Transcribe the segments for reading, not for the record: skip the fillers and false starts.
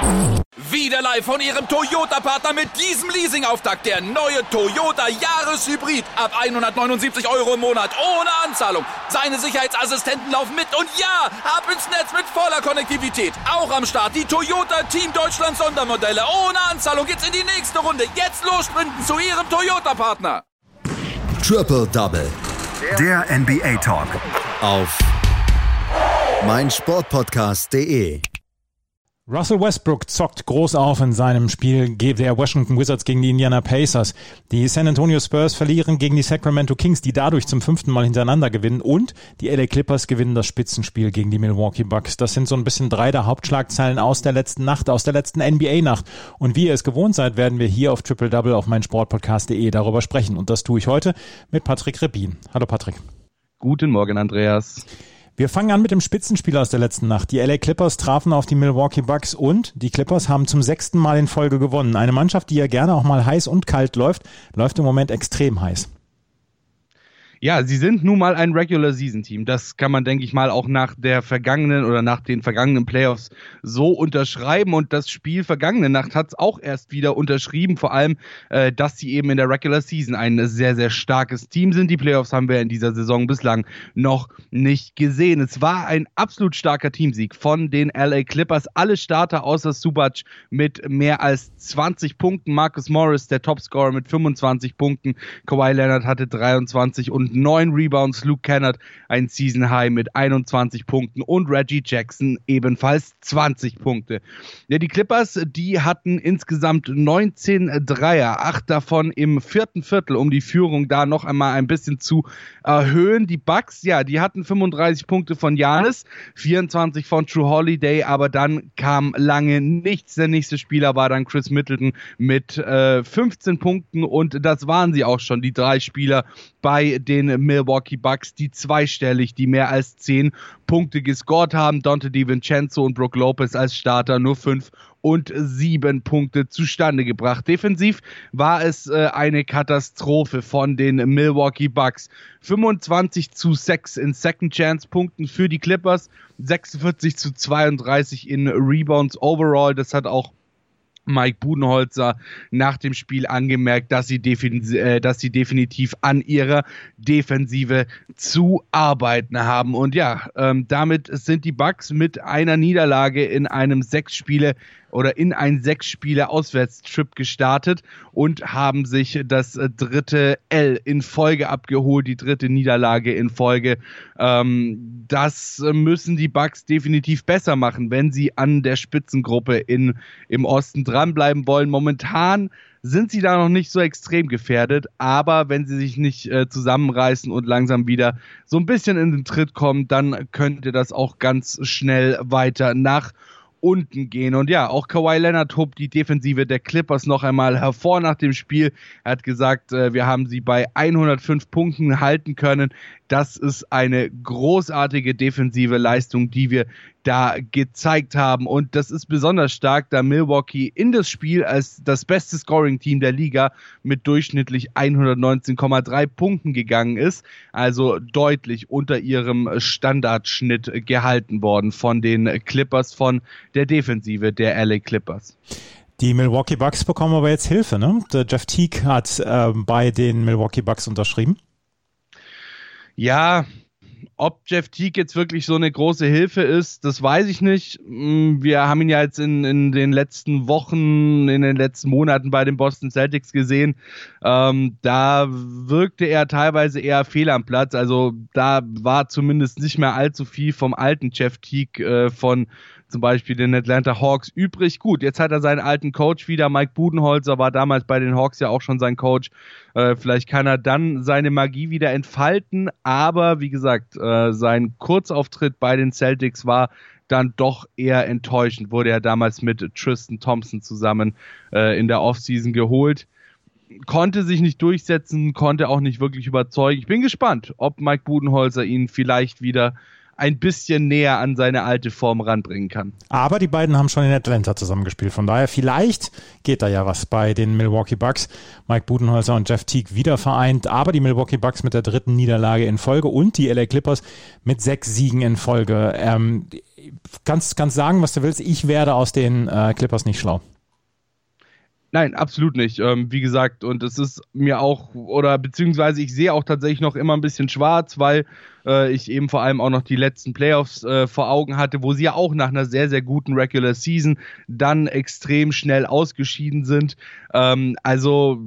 Wieder live von Ihrem Toyota-Partner mit diesem Leasing-Auftakt. Der neue Toyota Jahreshybrid. Ab 179 € im Monat. Ohne Anzahlung. Seine Sicherheitsassistenten laufen mit. Und ja, ab ins Netz mit voller Konnektivität. Auch am Start die Toyota Team Deutschland Sondermodelle. Ohne Anzahlung geht's in die nächste Runde. Jetzt los sprinten zu Ihrem Toyota-Partner. Triple Double. Der NBA Talk. Auf meinsportpodcast.de. Russell Westbrook zockt groß auf in seinem Spiel der Washington Wizards gegen die Indiana Pacers. Die San Antonio Spurs verlieren gegen die Sacramento Kings, die dadurch zum 5. Mal hintereinander gewinnen. Und die LA Clippers gewinnen das Spitzenspiel gegen die Milwaukee Bucks. Das sind so ein bisschen 3 der Hauptschlagzeilen aus der letzten Nacht, aus der letzten NBA-Nacht. Und wie ihr es gewohnt seid, werden wir hier auf Triple Double auf meinsportpodcast.de darüber sprechen. Und das tue ich heute mit Patrick Rebin. Hallo Patrick. Guten Morgen, Andreas. Wir fangen an mit dem Spitzenspiel aus der letzten Nacht. Die LA Clippers trafen auf die Milwaukee Bucks und die Clippers haben zum 6. Mal in Folge gewonnen. Eine Mannschaft, die ja gerne auch mal heiß und kalt läuft im Moment extrem heiß. Ja, sie sind nun mal ein Regular-Season-Team. Das kann man, denke ich mal, auch nach den vergangenen Playoffs so unterschreiben. Und das Spiel vergangene Nacht hat es auch erst wieder unterschrieben. Vor allem, dass sie eben in der Regular-Season ein sehr, sehr starkes Team sind. Die Playoffs haben wir in dieser Saison bislang noch nicht gesehen. Es war ein absolut starker Teamsieg von den LA Clippers. Alle Starter außer Zubac mit mehr als 20 Punkten. Marcus Morris, der Topscorer, mit 25 Punkten. Kawhi Leonard hatte 23 und 9 Rebounds. Luke Kennard ein Season High mit 21 Punkten und Reggie Jackson ebenfalls 20 Punkte. Ja, die Clippers, die hatten insgesamt 19 Dreier, 8 davon im 4. Viertel, um die Führung da noch einmal ein bisschen zu erhöhen. Die Bucks, ja, die hatten 35 Punkte von Giannis, 24 von Jrue Holiday, aber dann kam lange nichts. Der nächste Spieler war dann Chris Middleton mit 15 Punkten und das waren sie auch schon, die 3 Spieler bei den Milwaukee Bucks, die zweistellig, die mehr als 10 Punkte gescored haben. Dante DiVincenzo und Brook Lopez als Starter nur 5 und 7 Punkte zustande gebracht. Defensiv war es eine Katastrophe von den Milwaukee Bucks. 25-6 in Second Chance Punkten für die Clippers, 46-32 in Rebounds overall. Das hat auch Mike Budenholzer nach dem Spiel angemerkt, dass sie definitiv an ihrer Defensive zu arbeiten haben. Und ja, damit sind die Bucks mit einer Niederlage in einem 6-Spiele Auswärtstrip gestartet und haben sich das 3. L in Folge abgeholt, die 3. Niederlage in Folge. Das müssen die Bucks definitiv besser machen, wenn sie an der Spitzengruppe im Osten dranbleiben wollen. Momentan sind sie da noch nicht so extrem gefährdet, aber wenn sie sich nicht zusammenreißen und langsam wieder so ein bisschen in den Tritt kommen, dann könnte das auch ganz schnell weiter nach unten gehen. Und ja, auch Kawhi Leonard hob die Defensive der Clippers noch einmal hervor nach dem Spiel. Er hat gesagt, wir haben sie bei 105 Punkten halten können. Das ist eine großartige defensive Leistung, die wir da gezeigt haben. Und das ist besonders stark, da Milwaukee in das Spiel als das beste Scoring-Team der Liga mit durchschnittlich 119,3 Punkten gegangen ist. Also deutlich unter ihrem Standardschnitt gehalten worden von den Clippers, von der Defensive der LA Clippers. Die Milwaukee Bucks bekommen aber jetzt Hilfe, ne? Der Jeff Teague hat bei den Milwaukee Bucks unterschrieben. Ja, ob Jeff Teague jetzt wirklich so eine große Hilfe ist, das weiß ich nicht. Wir haben ihn ja jetzt in den letzten Wochen, in den letzten Monaten bei den Boston Celtics gesehen. Da wirkte er teilweise eher fehl am Platz. Also da war zumindest nicht mehr allzu viel vom alten Jeff Teague von zum Beispiel den Atlanta Hawks übrig. Gut, jetzt hat er seinen alten Coach wieder. Mike Budenholzer war damals bei den Hawks ja auch schon sein Coach. Vielleicht kann er dann seine Magie wieder entfalten. Aber wie gesagt, sein Kurzauftritt bei den Celtics war dann doch eher enttäuschend. Wurde er damals mit Tristan Thompson zusammen in der Offseason geholt. Konnte sich nicht durchsetzen, konnte auch nicht wirklich überzeugen. Ich bin gespannt, ob Mike Budenholzer ihn vielleicht wieder ein bisschen näher an seine alte Form ranbringen kann. Aber die beiden haben schon in Atlanta zusammengespielt. Von daher, vielleicht geht da ja was bei den Milwaukee Bucks. Mike Budenholzer und Jeff Teague wieder vereint. Aber die Milwaukee Bucks mit der 3. Niederlage in Folge und die LA Clippers mit 6 Siegen in Folge. kannst sagen, was du willst. Ich werde aus den Clippers nicht schlau. Nein, absolut nicht. Wie gesagt, und es ist mir auch, oder beziehungsweise ich sehe auch tatsächlich noch immer ein bisschen schwarz, weil ich eben vor allem auch noch die letzten Playoffs vor Augen hatte, wo sie ja auch nach einer sehr, sehr guten Regular Season dann extrem schnell ausgeschieden sind. Also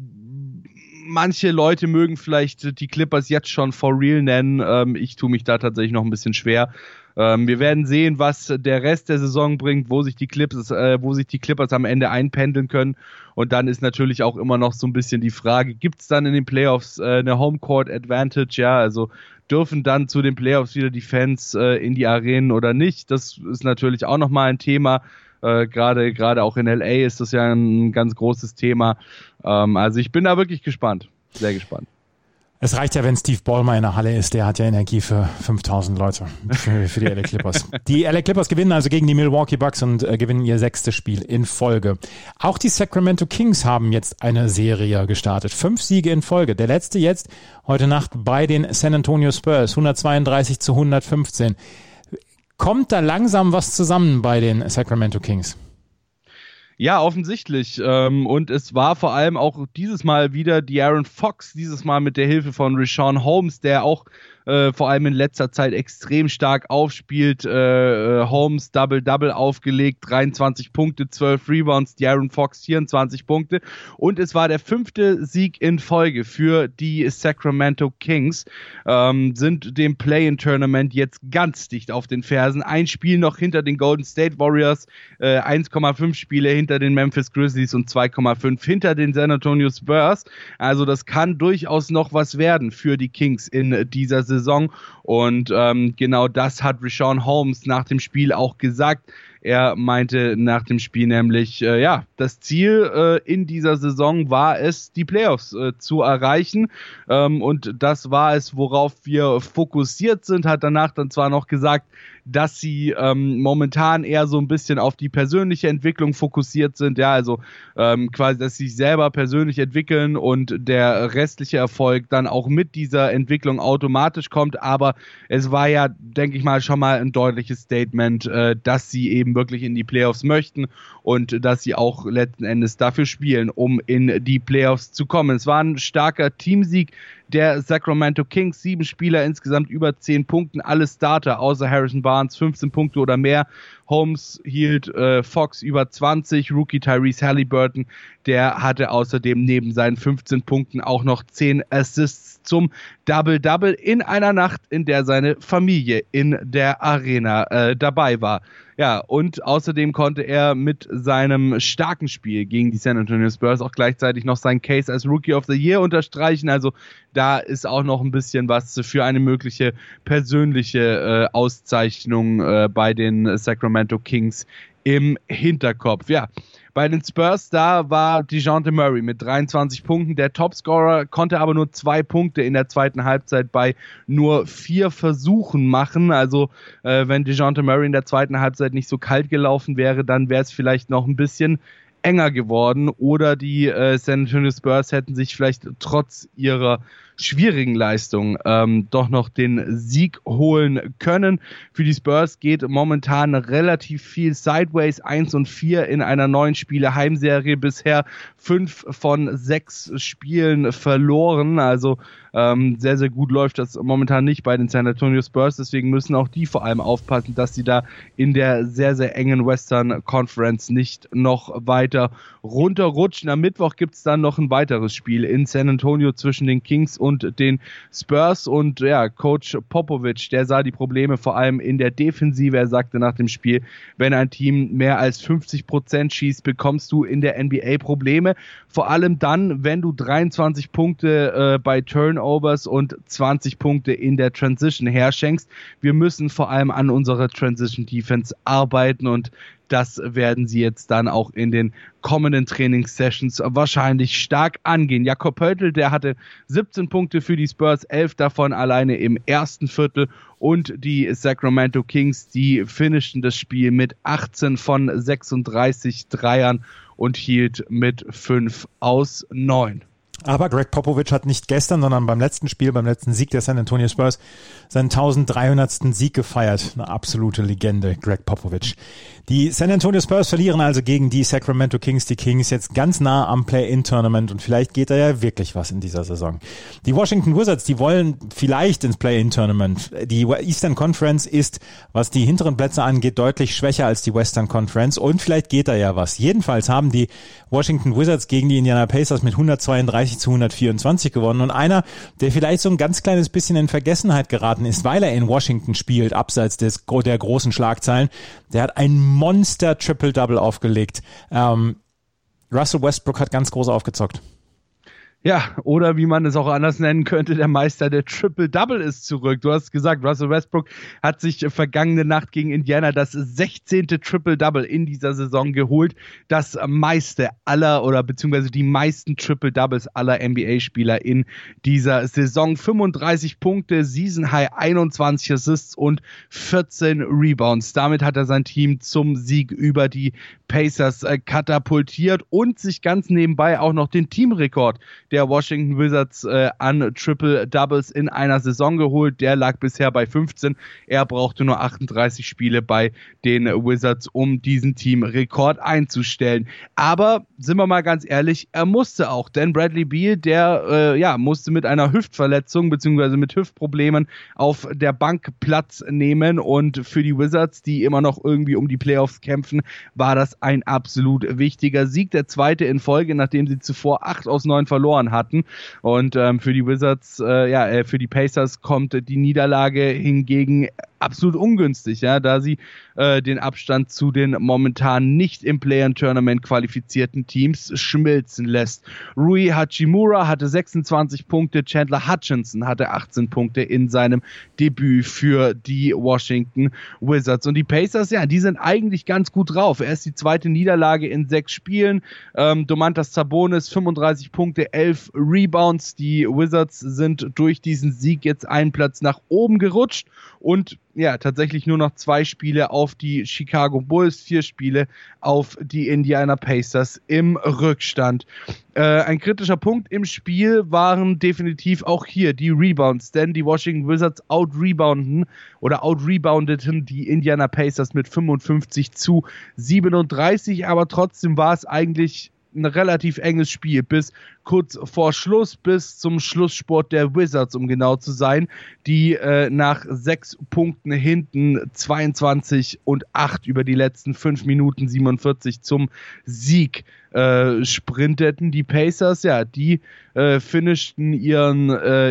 manche Leute mögen vielleicht die Clippers jetzt schon for real nennen. Ich tue mich da tatsächlich noch ein bisschen schwer. Wir werden sehen, was der Rest der Saison bringt, wo sich die Clippers am Ende einpendeln können. Und dann ist natürlich auch immer noch so ein bisschen die Frage, gibt es dann in den Playoffs eine Homecourt Advantage? Ja, also dürfen dann zu den Playoffs wieder die Fans in die Arenen oder nicht? Das ist natürlich auch nochmal ein Thema. Gerade auch in LA ist das ja ein ganz großes Thema. Also ich bin da wirklich gespannt, sehr gespannt. Es reicht ja, wenn Steve Ballmer in der Halle ist, der hat ja Energie für 5000 Leute, für die LA Clippers. Die LA Clippers gewinnen also gegen die Milwaukee Bucks und gewinnen ihr 6. Spiel in Folge. Auch die Sacramento Kings haben jetzt eine Serie gestartet. 5 Siege in Folge. Der letzte jetzt heute Nacht bei den San Antonio Spurs, 132-115. Kommt da langsam was zusammen bei den Sacramento Kings? Ja, offensichtlich. Und es war vor allem auch dieses Mal wieder De'Aaron Fox, dieses Mal mit der Hilfe von Richaun Holmes, der auch vor allem in letzter Zeit extrem stark aufspielt. Holmes Double-Double aufgelegt, 23 Punkte, 12 Rebounds, De'Aaron Fox 24 Punkte. Und es war der 5. Sieg in Folge für die Sacramento Kings, sind dem Play-in-Tournament jetzt ganz dicht auf den Fersen. Ein Spiel noch hinter den Golden State Warriors, 1,5 Spiele hinter den Memphis Grizzlies und 2,5 hinter den San Antonio Spurs. Also das kann durchaus noch was werden für die Kings in dieser Saison. Und genau das hat Richaun Holmes nach dem Spiel auch gesagt. Er meinte nach dem Spiel nämlich, das Ziel in dieser Saison war es, die Playoffs zu erreichen. Und das war es, worauf wir fokussiert sind. Hat danach dann zwar noch gesagt, dass sie momentan eher so ein bisschen auf die persönliche Entwicklung fokussiert sind. Ja, also quasi, dass sie sich selber persönlich entwickeln und der restliche Erfolg dann auch mit dieser Entwicklung automatisch kommt. Aber es war ja, denke ich mal, schon mal ein deutliches Statement, dass sie eben wirklich in die Playoffs möchten und dass sie auch letzten Endes dafür spielen, um in die Playoffs zu kommen. Es war ein starker Teamsieg der Sacramento Kings, 7 Spieler, insgesamt über 10 Punkten, alle Starter, außer Harrison Barnes, 15 Punkte oder mehr. Holmes hielt Fox über 20, Rookie Tyrese Halliburton, der hatte außerdem neben seinen 15 Punkten auch noch 10 Assists zum Double-Double in einer Nacht, in der seine Familie in der Arena dabei war. Ja, und außerdem konnte er mit seinem starken Spiel gegen die San Antonio Spurs auch gleichzeitig noch seinen Case als Rookie of the Year unterstreichen. Also da ist auch noch ein bisschen was für eine mögliche persönliche Auszeichnung bei den Sacramento Kings im Hinterkopf. Ja, bei den Spurs, da war DeJounte Murray mit 23 Punkten der Topscorer, konnte aber nur 2 Punkte in der zweiten Halbzeit bei nur 4 Versuchen machen. Also wenn DeJounte Murray in der zweiten Halbzeit nicht so kalt gelaufen wäre, dann wäre es vielleicht noch ein bisschen enger geworden oder die San Antonio Spurs hätten sich vielleicht trotz ihrer schwierigen Leistung doch noch den Sieg holen können. Für die Spurs geht momentan relativ viel sideways, 1-4 in einer 9-Spiele-Heimserie, bisher 5 von 6 Spielen verloren, also sehr, sehr gut läuft das momentan nicht bei den San Antonio Spurs, deswegen müssen auch die vor allem aufpassen, dass sie da in der sehr, sehr engen Western Conference nicht noch weiter runterrutschen. Am Mittwoch gibt es dann noch ein weiteres Spiel in San Antonio zwischen den Kings und den Spurs und ja, Coach Popovich, der sah die Probleme vor allem in der Defensive. Er sagte nach dem Spiel, wenn ein Team mehr als 50% schießt, bekommst du in der NBA Probleme. Vor allem dann, wenn du 23 Punkte bei Turnovers und 20 Punkte in der Transition herschenkst. Wir müssen vor allem an unserer Transition Defense arbeiten und das werden sie jetzt dann auch in den kommenden Trainingssessions wahrscheinlich stark angehen. Jakob Poeltl, der hatte 17 Punkte für die Spurs, 11 davon alleine im ersten Viertel und die Sacramento Kings, die finischten das Spiel mit 18 von 36 Dreiern und hielt mit 5 aus 9. Aber Greg Popovich hat nicht gestern, sondern beim letzten Sieg der San Antonio Spurs, seinen 1300. Sieg gefeiert. Eine absolute Legende, Greg Popovich. Die San Antonio Spurs verlieren also gegen die Sacramento Kings. Die Kings jetzt ganz nah am Play-In-Tournament und vielleicht geht da ja wirklich was in dieser Saison. Die Washington Wizards, die wollen vielleicht ins Play-In-Tournament. Die Eastern Conference ist, was die hinteren Plätze angeht, deutlich schwächer als die Western Conference und vielleicht geht da ja was. Jedenfalls haben die Washington Wizards gegen die Indiana Pacers mit 132-124 gewonnen und einer, der vielleicht so ein ganz kleines bisschen in Vergessenheit geraten ist, weil er in Washington spielt, abseits der großen Schlagzeilen, der hat ein Monster-Triple-Double aufgelegt. Russell Westbrook hat ganz groß aufgezockt. Ja, oder wie man es auch anders nennen könnte, der Meister der Triple-Double ist zurück. Du hast gesagt, Russell Westbrook hat sich vergangene Nacht gegen Indiana das 16. Triple-Double in dieser Saison geholt. Das meiste aller oder beziehungsweise die meisten Triple-Doubles aller NBA-Spieler in dieser Saison. 35 Punkte, Season High 21 Assists und 14 Rebounds. Damit hat er sein Team zum Sieg über die Pacers katapultiert und sich ganz nebenbei auch noch den Teamrekord der Washington Wizards an Triple-Doubles in einer Saison geholt. Der lag bisher bei 15. Er brauchte nur 38 Spiele bei den Wizards, um diesen Teamrekord einzustellen. Aber, sind wir mal ganz ehrlich, er musste auch, denn Bradley Beal, der musste mit einer Hüftverletzung bzw. mit Hüftproblemen auf der Bank Platz nehmen und für die Wizards, die immer noch irgendwie um die Playoffs kämpfen, war das ein absolut wichtiger Sieg. Der zweite in Folge, nachdem sie zuvor 8 aus 9 verloren hatten. Und für die Wizards, für die Pacers kommt die Niederlage hingegen absolut ungünstig, ja, da sie den Abstand zu den momentan nicht im Play-In-Tournament qualifizierten Teams schmilzen lässt. Rui Hachimura hatte 26 Punkte, Chandler Hutchinson hatte 18 Punkte in seinem Debüt für die Washington Wizards. Und die Pacers, ja, die sind eigentlich ganz gut drauf. Erst die zweite Niederlage in 6 Spielen. Domantas Sabonis 35 Punkte, 11 Rebounds. Die Wizards sind durch diesen Sieg jetzt einen Platz nach oben gerutscht und ja, tatsächlich nur noch 2 Spiele auf die Chicago Bulls, 4 Spiele auf die Indiana Pacers im Rückstand. Ein kritischer Punkt im Spiel waren definitiv auch hier die Rebounds, denn die Washington Wizards outreboundeten die Indiana Pacers mit 55-37, aber trotzdem war es eigentlich ein relativ enges Spiel bis kurz vor Schluss, bis zum Schlusssport der Wizards, um genau zu sein, die nach 6 Punkten hinten 22-8 über die letzten 5 Minuten 47 zum Sieg sprinteten. Die Pacers, ja, die finishten ihren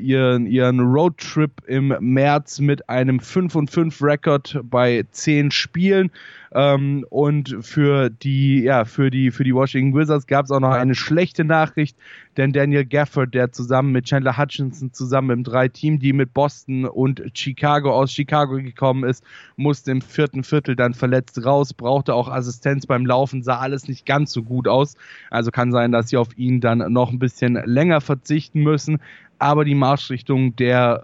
Roadtrip im März mit einem 5-5-Rekord bei 10 Spielen. Und für die Washington Wizards gab es auch noch eine schlechte Nachricht, denn Daniel Gafford, der zusammen mit Chandler Hutchinson zusammen im 3-Team, die mit Boston und aus Chicago gekommen ist, musste im 4. Viertel dann verletzt raus, brauchte auch Assistenz beim Laufen, sah alles nicht ganz so gut aus. Also kann sein, dass sie auf ihn dann noch ein bisschen länger verzichten müssen. Aber die Marschrichtung der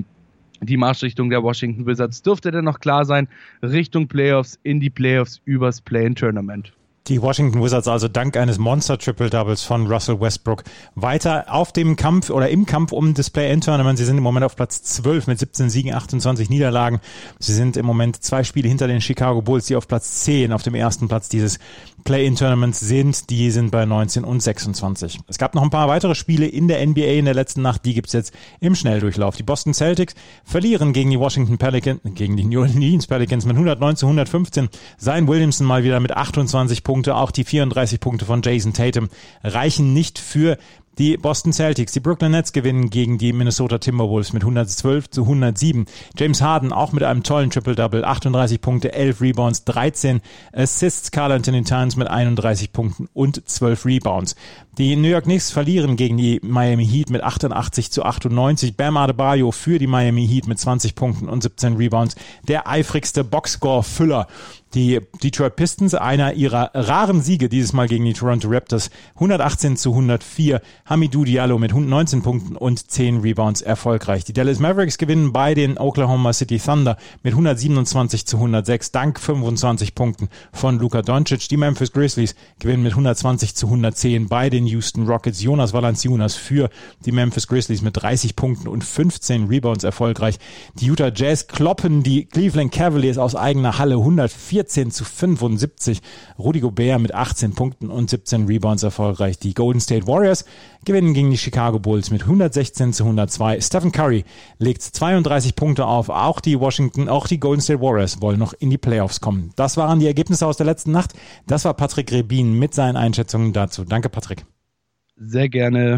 Washington Wizards dürfte dann noch klar sein, Richtung Playoffs, in die Playoffs übers Play-In-Tournament. Die Washington Wizards also dank eines Monster-Triple-Doubles von Russell Westbrook weiter im Kampf um das Play-In-Tournament. Sie sind im Moment auf Platz 12 mit 17 Siegen, 28 Niederlagen. Sie sind im Moment 2 Spiele hinter den Chicago Bulls, die auf Platz 10 auf dem ersten Platz dieses Play-In-Tournaments sind. Die sind bei 19 und 26. Es gab noch ein paar weitere Spiele in der NBA in der letzten Nacht. Die gibt's jetzt im Schnelldurchlauf. Die Boston Celtics verlieren gegen die New Orleans Pelicans mit 109-115. Zion Williamson mal wieder mit 28 Punkten. Auch die 34 Punkte von Jason Tatum reichen nicht für die Boston Celtics. Die Brooklyn Nets gewinnen gegen die Minnesota Timberwolves mit 112-107. James Harden auch mit einem tollen Triple-Double. 38 Punkte, 11 Rebounds, 13 Assists. Karl Anthony Towns mit 31 Punkten und 12 Rebounds. Die New York Knicks verlieren gegen die Miami Heat mit 88-98. Bam Adebayo für die Miami Heat mit 20 Punkten und 17 Rebounds. Der eifrigste Boxscore-Füller. Die Detroit Pistons, einer ihrer raren Siege dieses Mal gegen die Toronto Raptors, 118-104, Hamidou Diallo mit 19 Punkten und 10 Rebounds erfolgreich. Die Dallas Mavericks gewinnen bei den Oklahoma City Thunder mit 127-106 dank 25 Punkten von Luka Doncic. Die Memphis Grizzlies gewinnen mit 120-110 bei den Houston Rockets. Jonas Valanciunas für die Memphis Grizzlies mit 30 Punkten und 15 Rebounds erfolgreich. Die Utah Jazz kloppen die Cleveland Cavaliers aus eigener Halle 114-75. Rudy Gobert mit 18 Punkten und 17 Rebounds erfolgreich. Die Golden State Warriors gewinnen gegen die Chicago Bulls mit 116-102. Stephen Curry legt 32 Punkte auf. Auch die Golden State Warriors wollen noch in die Playoffs kommen. Das waren die Ergebnisse aus der letzten Nacht. Das war Patrick Rebin mit seinen Einschätzungen dazu. Danke, Patrick. Sehr gerne.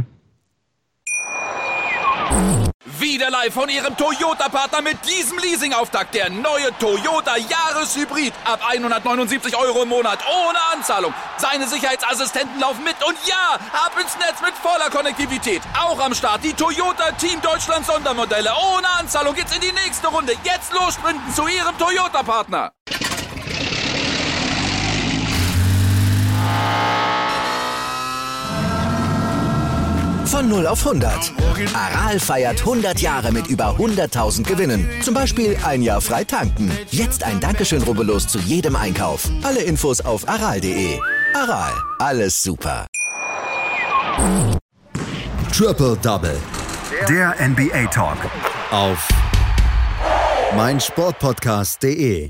Wieder live von Ihrem Toyota-Partner mit diesem Leasing-Auftakt. Der neue Toyota Jahreshybrid. Ab 179 € im Monat. Ohne Anzahlung. Seine Sicherheitsassistenten laufen mit. Und ja, ab ins Netz mit voller Konnektivität. Auch am Start die Toyota Team Deutschland Sondermodelle. Ohne Anzahlung geht's in die nächste Runde. Jetzt los sprinten zu Ihrem Toyota-Partner. Von 0 auf 100. Aral feiert 100 Jahre mit über 100.000 Gewinnen. Zum Beispiel ein Jahr frei tanken. Jetzt ein Dankeschön, rubbellos zu jedem Einkauf. Alle Infos auf aral.de. Aral, alles super. Triple Double. Der NBA Talk. Auf meinsportpodcast.de.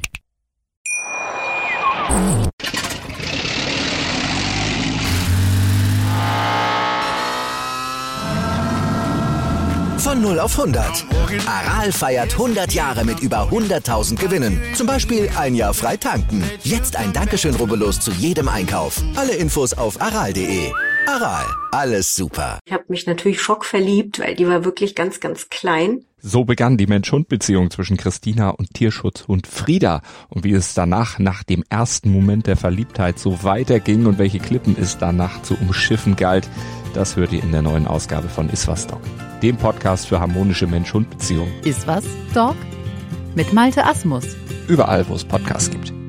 Von 0 auf 100. Aral feiert 100 Jahre mit über 100.000 Gewinnen. Zum Beispiel ein Jahr frei tanken. Jetzt ein Dankeschön, rubbellos zu jedem Einkauf. Alle Infos auf aral.de. Aral, alles super. Ich habe mich natürlich schockverliebt, weil die war wirklich ganz, ganz klein. So begann die Mensch-Hund-Beziehung zwischen Christina und Tierschutzhund Frieda. Und wie es danach, nach dem ersten Moment der Verliebtheit, so weiterging und welche Klippen es danach zu umschiffen galt, das hört ihr in der neuen Ausgabe von Iswas Dog, dem Podcast für harmonische Mensch-Hund-Beziehungen. Iswas Dog? Mit Malte Asmus. Überall, wo es Podcasts gibt.